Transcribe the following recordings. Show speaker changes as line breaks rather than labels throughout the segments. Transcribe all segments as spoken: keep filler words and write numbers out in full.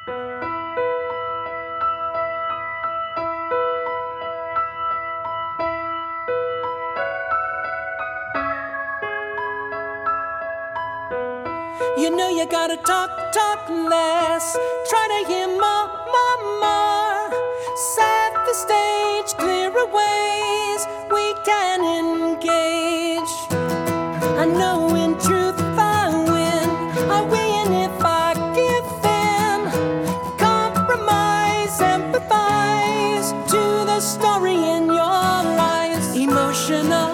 You know you gotta talk, talk less. Try to hear more, more, more. Set the stage, clear ways we can engage. I know in truth I win. I win if I give in. Compromise, empathize to the story in your eyes. Emotional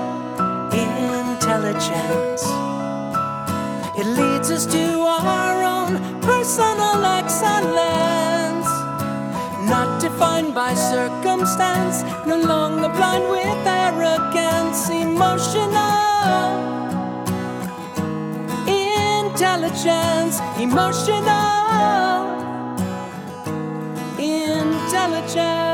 intelligence. It leads us to our own personal excellence, not defined by circumstance, no longer blind with arrogance. Emotional intelligence, emotional intelligence.